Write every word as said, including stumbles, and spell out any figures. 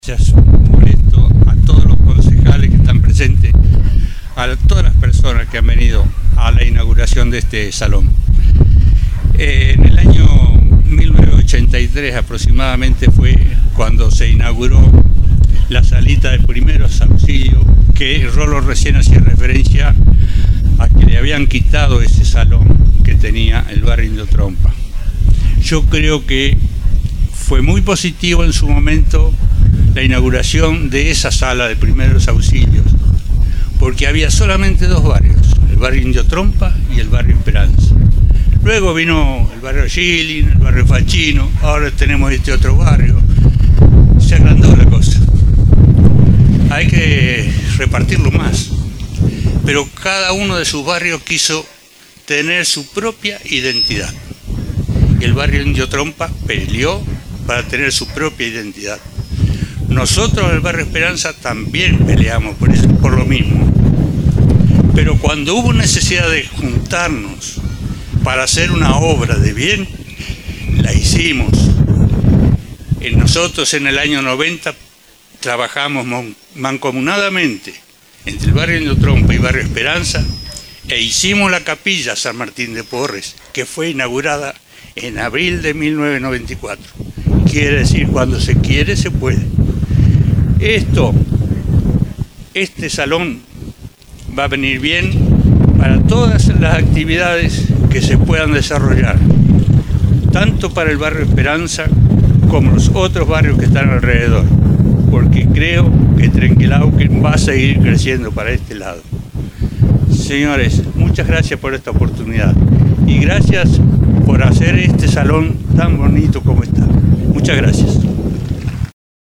Gracias por esto a todos los concejales que están presentes, a todas las personas que han venido a la inauguración de este salón. Eh, en el año mil novecientos ochenta y tres aproximadamente fue cuando se inauguró la salita de primeros auxilios, que Rolo recién hacía referencia a que le habían quitado ese salón que tenía el barrio Indio Trompa. Yo creo que fue muy positivo en su momento la inauguración de esa sala de primeros auxilios, porque había solamente dos barrios, el barrio Indio Trompa y el barrio Esperanza. Luego vino el barrio Schilling, el barrio Facchino, ahora tenemos este otro barrio. Se agrandó la cosa. Hay que repartirlo más. Pero cada uno de sus barrios quiso tener su propia identidad. Y el barrio Indio Trompa peleó para tener su propia identidad. Nosotros en el barrio Esperanza también peleamos por eso, por lo mismo. Pero cuando hubo necesidad de juntarnos para hacer una obra de bien, la hicimos. En nosotros en el año noventa trabajamos mancomunadamente entre el barrio Indio Trompa y barrio Esperanza e hicimos la capilla San Martín de Porres, que fue inaugurada en abril de mil novecientos noventa y cuatro. Quiere decir, cuando se quiere, se puede. Esto, este salón va a venir bien para todas las actividades que se puedan desarrollar, tanto para el barrio Esperanza como los otros barrios que están alrededor, porque creo que Trenquelauquen va a seguir creciendo para este lado. Señores, muchas gracias por esta oportunidad y gracias por hacer este salón tan bonito como está. Muchas gracias.